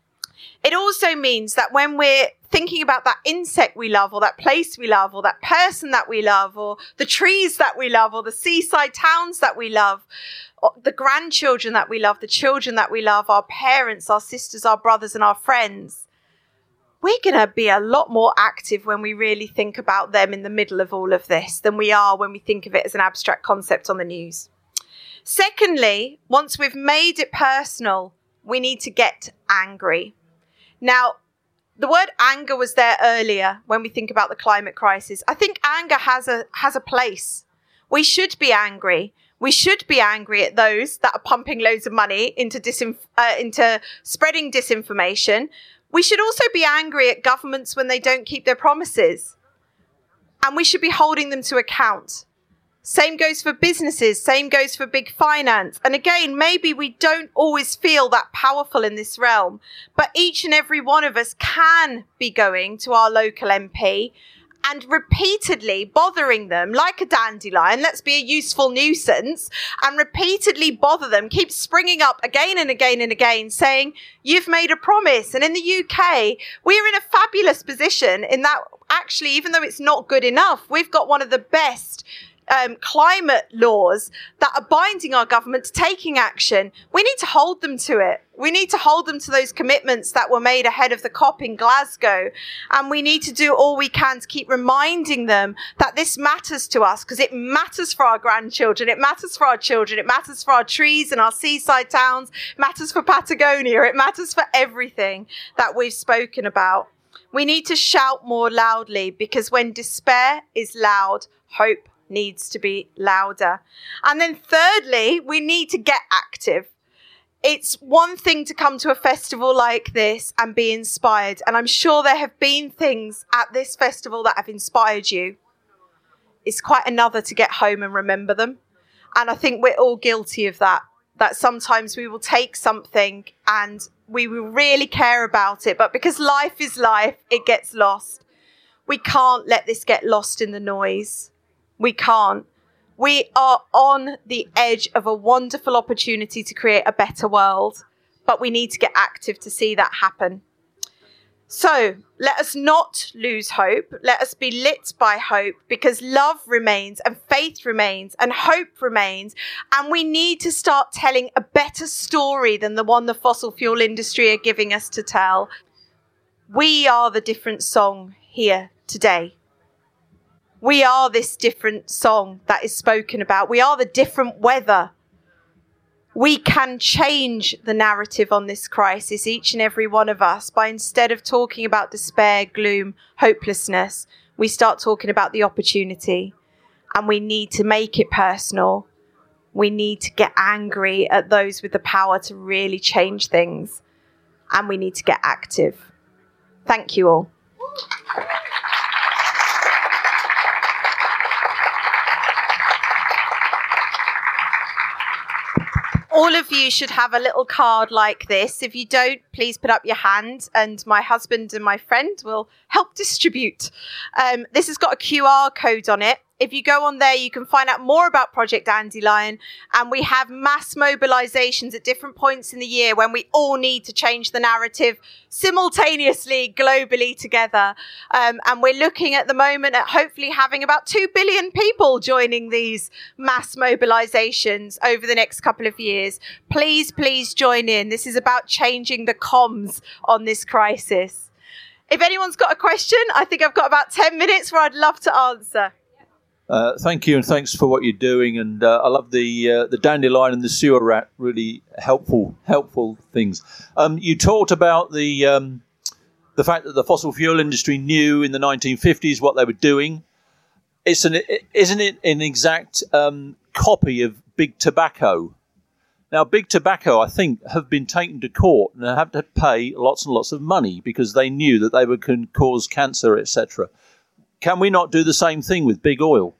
It also means that when we're thinking about that insect we love, or that place we love, or that person that we love, or the trees that we love, or the seaside towns that we love, or the grandchildren that we love, the children that we love, our parents, our sisters, our brothers, and our friends, we're going to be a lot more active when we really think about them in the middle of all of this than we are when we think of it as an abstract concept on the news. Secondly, once we've made it personal, we need to get angry. Now, the word anger was there earlier when we think about the climate crisis. I think anger has a has a place. We should be angry. We should be angry at those that are pumping loads of money into disinf- uh, into spreading disinformation. We should also be angry at governments when they don't keep their promises. And we should be holding them to account. Same goes for businesses, same goes for big finance. And again, maybe we don't always feel that powerful in this realm, but each and every one of us can be going to our local M P and repeatedly bothering them like a dandelion. Let's be a useful nuisance and repeatedly bother them, keep springing up again and again and again saying, you've made a promise. And in the U K, we're in a fabulous position in that actually, even though it's not good enough, we've got one of the best Um, climate laws that are binding our government to taking action. We need to hold them to it. We need to hold them to those commitments that were made ahead of the COP in Glasgow. And we need to do all we can to keep reminding them that this matters to us, because it matters for our grandchildren. It matters for our children. It matters for our trees and our seaside towns. It matters for Patagonia. It matters for everything that we've spoken about. We need to shout more loudly, because when despair is loud, hope needs to be louder. And then thirdly, we need to get active. It's one thing to come to a festival like this and be inspired. And I'm sure there have been things at this festival that have inspired you. It's quite another to get home and remember them. And I think we're all guilty of that, that sometimes we will take something and we will really care about it. But because life is life, it gets lost. We can't let this get lost in the noise. We can't. We are on the edge of a wonderful opportunity to create a better world, but we need to get active to see that happen. So let us not lose hope. Let us be lit by hope, because love remains and faith remains and hope remains. And we need to start telling a better story than the one the fossil fuel industry are giving us to tell. We are the different song here today. We are this different song that is spoken about. We are the different weather. We can change the narrative on this crisis, each and every one of us, by instead of talking about despair, gloom, hopelessness, we start talking about the opportunity. And we need to make it personal. We need to get angry at those with the power to really change things. And we need to get active. Thank you all. All of you should have a little card like this. If you don't, please put up your hand and my husband and my friend will help distribute. Um, this has got a Q R code on it. If you go on there, you can find out more about Project Dandelion. And we have mass mobilisations at different points in the year when we all need to change the narrative simultaneously, globally together. Um, and we're looking at the moment at hopefully having about two billion people joining these mass mobilisations over the next couple of years. Please, please join in. This is about changing the comms on this crisis. If anyone's got a question, I think I've got about ten minutes where I'd love to answer. Uh, thank you, and thanks for what you're doing. And uh, I love the uh, the dandelion and the sewer rat. Really helpful, helpful things. Um, you talked about the um, the fact that the fossil fuel industry knew in the nineteen fifties what they were doing. It's an isn't it an exact um, copy of Big Tobacco? Now, Big Tobacco, I think, have been taken to court and have to pay lots and lots of money because they knew that they would can cause cancer, et cetera. Can we not do the same thing with big oil?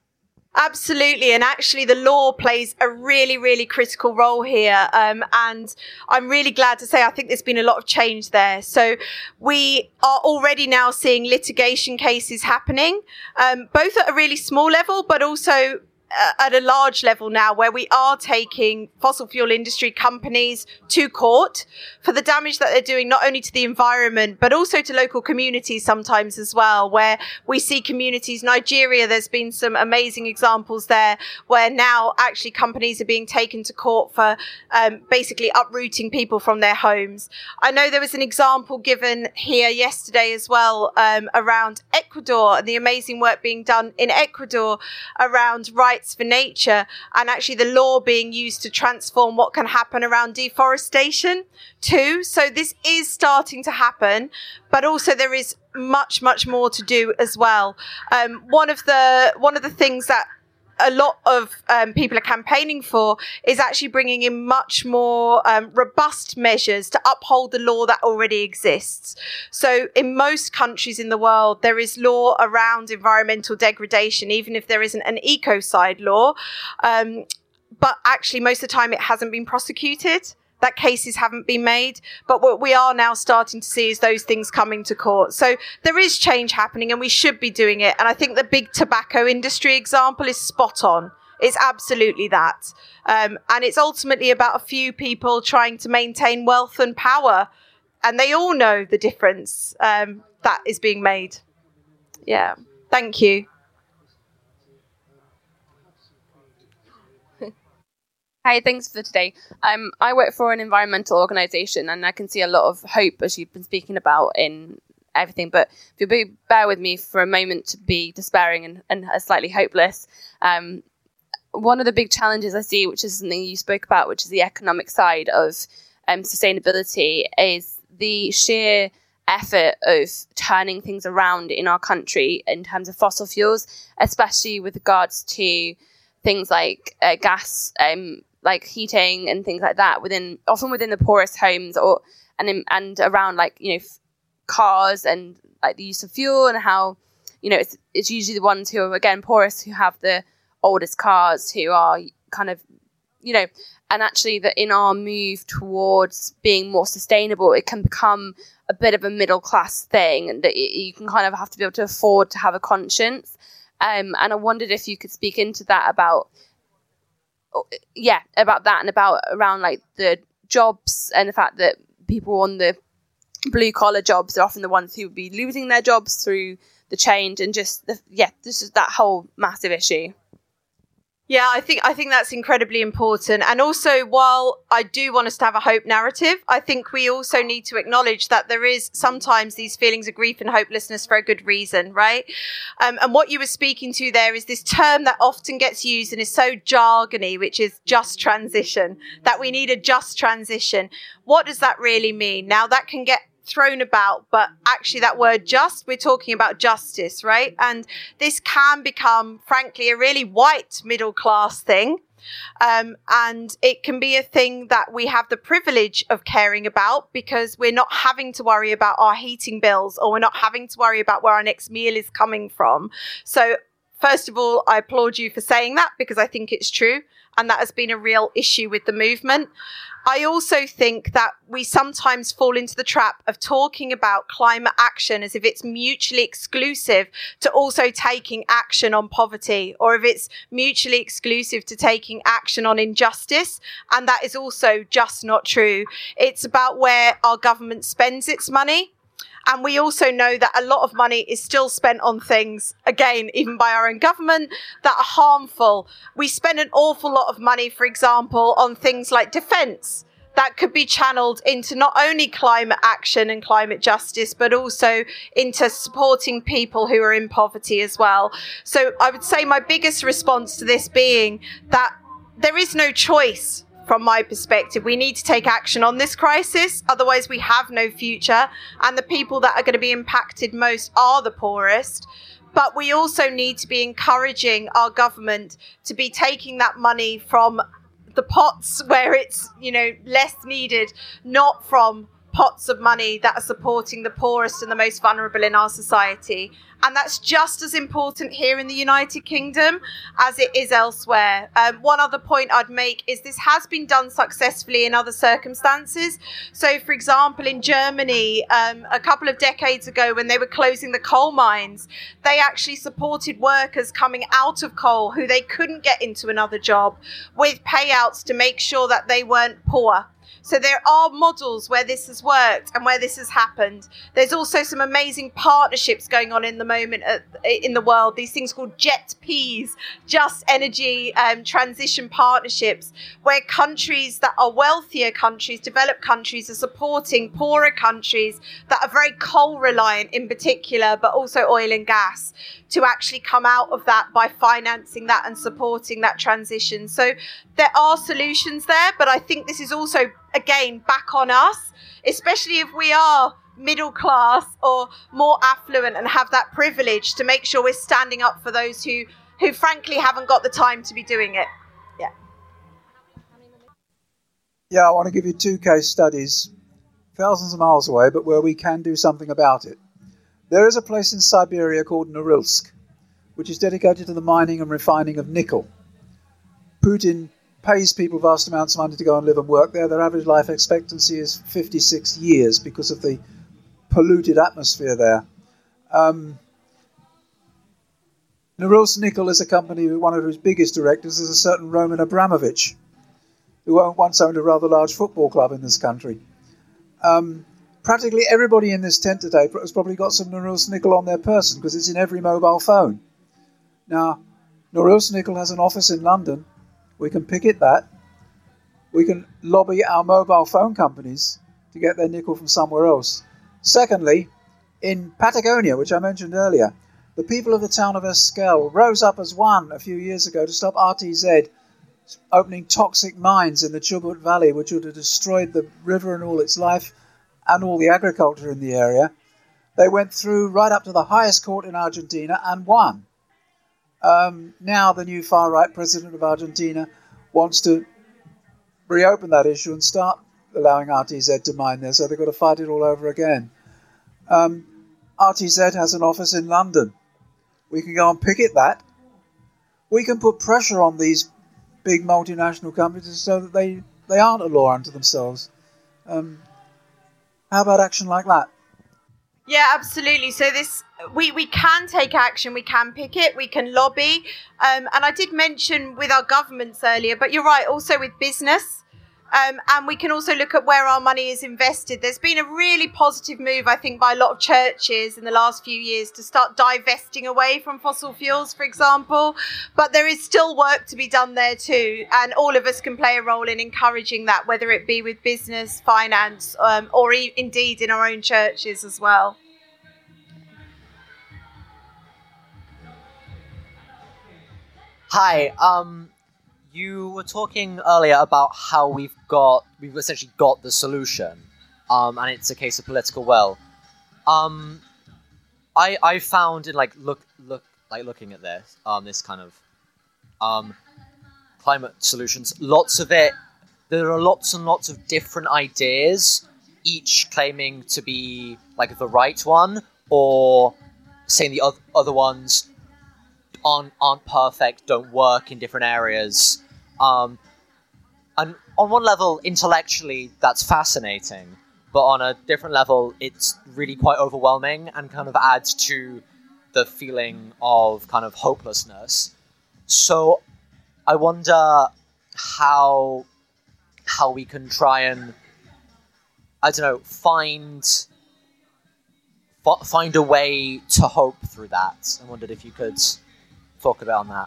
Absolutely. And actually, the law plays a really, really critical role here. Um, and I'm really glad to say I think there's been a lot of change there. So we are already now seeing litigation cases happening, um, both at a really small level, but also at a large level now, where we are taking fossil fuel industry companies to court for the damage that they're doing, not only to the environment, but also to local communities sometimes as well, where we see communities, Nigeria, there's been some amazing examples there, where now actually companies are being taken to court for um, basically uprooting people from their homes. I know there was an example given here yesterday as well um, around Ecuador and the amazing work being done in Ecuador around rights for nature, and actually the law being used to transform what can happen around deforestation too. So this is starting to happen, but also there is much, much more to do as well. Um, one of the one of the things that a lot of um, people are campaigning for is actually bringing in much more um, robust measures to uphold the law that already exists. So in most countries in the world, there is law around environmental degradation, even if there isn't an ecocide law. Um, but actually, most of the time, it hasn't been prosecuted. That cases haven't been made. But what we are now starting to see is those things coming to court. So there is change happening and we should be doing it. And I think the big tobacco industry example is spot on. It's absolutely that. Um, and it's ultimately about a few people trying to maintain wealth and power. And they all know the difference um, that is being made. Yeah. Thank you. Hi, thanks for today. Um, I work for an environmental organisation and I can see a lot of hope, as you've been speaking about, in everything. But if you'll be, bear with me for a moment to be despairing and, and slightly hopeless. Um, one of the big challenges I see, which is something you spoke about, which is the economic side of um, sustainability, is the sheer effort of turning things around in our country in terms of fossil fuels, especially with regards to things like uh, gas, um, like heating and things like that, within often within the poorest homes, or and in, and around like you know f- cars and like the use of fuel, and how you know it's it's usually the ones who are again poorest who have the oldest cars, who are kind of you know, and actually that in our move towards being more sustainable, it can become a bit of a middle class thing, and that you can kind of have to be able to afford to have a conscience. Um, and I wondered if you could speak into that about, yeah, about that and about around like the jobs and the fact that people on the blue collar jobs are often the ones who would be losing their jobs through the change, and just the, yeah, this is that whole massive issue. Yeah, I think I think that's incredibly important. And also, while I do want us to have a hope narrative, I think we also need to acknowledge that there is sometimes these feelings of grief and hopelessness for a good reason, right? Um, and what you were speaking to there is this term that often gets used and is so jargony, which is just transition, that we need a just transition. What does that really mean? Now, that can get thrown about, but actually that word just, we're talking about justice, right? And this can become, frankly, a really white middle class thing. Um, and it can be a thing that we have the privilege of caring about because we're not having to worry about our heating bills, or we're not having to worry about where our next meal is coming from. So first of all, I applaud you for saying that, because I think it's true. And that has been a real issue with the movement. I also think that we sometimes fall into the trap of talking about climate action as if it's mutually exclusive to also taking action on poverty, or if it's mutually exclusive to taking action on injustice. And that is also just not true. It's about where our government spends its money. And we also know that a lot of money is still spent on things, again, even by our own government, that are harmful. We spend an awful lot of money, for example, on things like defence that could be channeled into not only climate action and climate justice, but also into supporting people who are in poverty as well. So I would say my biggest response to this being that there is no choice. From my perspective, we need to take action on this crisis. Otherwise, we have no future. And the people that are going to be impacted most are the poorest. But we also need to be encouraging our government to be taking that money from the pots where it's, you know, less needed, not from pots of money that are supporting the poorest and the most vulnerable in our society. And that's just as important here in the United Kingdom as it is elsewhere. Um, one other point I'd make is this has been done successfully in other circumstances. So, for example, in Germany, um, a couple of decades ago when they were closing the coal mines, they actually supported workers coming out of coal who they couldn't get into another job with payouts to make sure that they weren't poor. So there are models where this has worked and where this has happened. There's also some amazing partnerships going on in the moment at, in the world. These things called J E T Ps, Just Energy um, Transition Partnerships, where countries that are wealthier countries, developed countries, are supporting poorer countries that are very coal reliant in particular, but also oil and gas, to actually come out of that by financing that and supporting that transition. So there are solutions there, but I think this is also, again, back on us, especially if we are middle class or more affluent and have that privilege, to make sure we're standing up for those who, who frankly haven't got the time to be doing it. Yeah. Yeah, I want to give you two case studies, thousands of miles away, but where we can do something about it. There is a place in Siberia called Norilsk, which is dedicated to the mining and refining of nickel. Putin pays people vast amounts of money to go and live and work there. Their average life expectancy is fifty-six years because of the polluted atmosphere there. Um, Norilsk Nickel is a company, one of whose biggest directors is a certain Roman Abramovich, who once owned a rather large football club in this country. Um, practically everybody in this tent today has probably got some Norilsk Nickel on their person because it's in every mobile phone. Now, Norilsk Nickel has an office in London. We can picket that. We can lobby our mobile phone companies to get their nickel from somewhere else. Secondly, in Patagonia, which I mentioned earlier, the people of the town of Esquel rose up as one a few years ago to stop R T Z opening toxic mines in the Chubut Valley, which would have destroyed the river and all its life, and all the agriculture in the area. They went through right up to the highest court in Argentina and won. Um, now the new far-right president of Argentina wants to reopen that issue and start allowing R T Z to mine there, so they've got to fight it all over again. Um, R T Z has an office in London. We can go and picket that. We can put pressure on these big multinational companies so that they, they aren't a law unto themselves. Um, how about action like that? Yeah, absolutely. So this, we, we can take action, we can picket, we can lobby. Um, and I did mention with our governments earlier, but you're right, also with business. Um, and we can also look at where our money is invested. There's been a really positive move, I think, by a lot of churches in the last few years to start divesting away from fossil fuels, for example. But there is still work to be done there too. And all of us can play a role in encouraging that, whether it be with business, finance, um, or e- indeed in our own churches as well. Hi, um... you were talking earlier about how we've got, we've essentially got the solution, um, and it's a case of political will. Um, I I found in like look look like looking at this, um, this kind of, um, climate solutions, lots of it. There are lots and lots of different ideas, each claiming to be like the right one, or saying the other other ones aren't aren't perfect, don't work in different areas. Um, and on one level, intellectually, that's fascinating, but on a different level, it's really quite overwhelming and kind of adds to the feeling of kind of hopelessness. So I wonder how how we can try and, I don't know, find f- find a way to hope through that. I wondered if you could talk about that.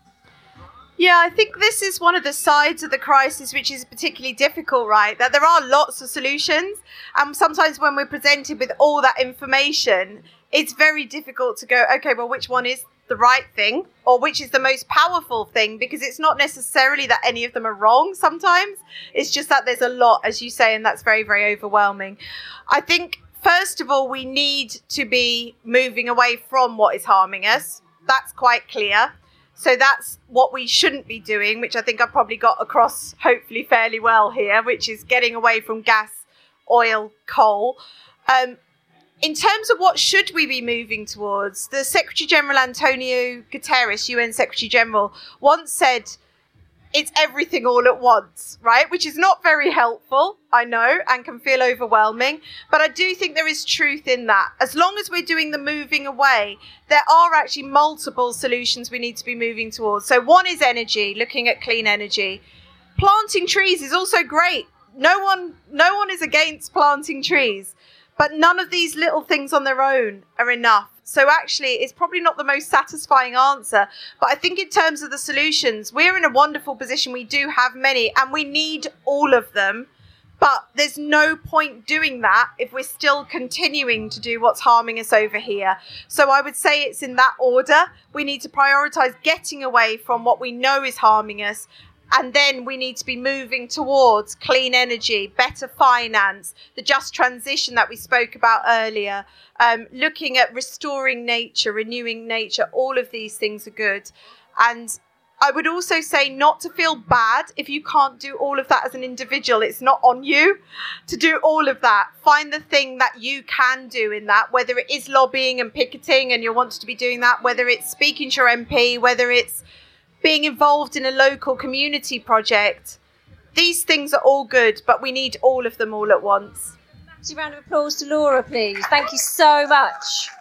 Yeah, I think this is one of the sides of the crisis which is particularly difficult, right? That there are lots of solutions, and sometimes when we're presented with all that information, it's very difficult to go, okay, well, which one is the right thing, or which is the most powerful thing? Because it's not necessarily that any of them are wrong sometimes. It's just that there's a lot, as you say, and that's very, very overwhelming. I think, first of all, we need to be moving away from what is harming us. That's quite clear. So that's what we shouldn't be doing, which I think I've probably got across hopefully fairly well here, which is getting away from gas, oil, coal. Um, in terms of what should we be moving towards, the Secretary General Antonio Guterres, U N Secretary General, once said it's everything all at once, right? Which is not very helpful, I know, and can feel overwhelming. But I do think there is truth in that. As long as we're doing the moving away, there are actually multiple solutions we need to be moving towards. So one is energy, looking at clean energy. Planting trees is also great. No one, no one is against planting trees, but none of these little things on their own are enough. So actually, it's probably not the most satisfying answer. But I think in terms of the solutions, we're in a wonderful position. We do have many, and we need all of them. But there's no point doing that if we're still continuing to do what's harming us over here. So I would say it's in that order. We need to prioritise getting away from what we know is harming us. And then we need to be moving towards clean energy, better finance, the just transition that we spoke about earlier, um, looking at restoring nature, renewing nature. All of these things are good. And I would also say not to feel bad if you can't do all of that as an individual. It's not on you to do all of that. Find the thing that you can do in that, whether it is lobbying and picketing and you want to be doing that, whether it's speaking to your M P, whether it's being involved in a local community project. These things are all good, but we need all of them all at once. A round of applause to Laura, please. Thank you so much.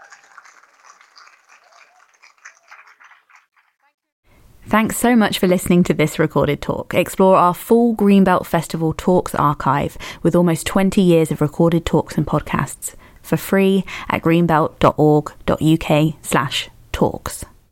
Thanks so much for listening to this recorded talk. Explore our full Greenbelt Festival Talks archive with almost twenty years of recorded talks and podcasts for free at greenbelt dot org dot uk slash talks.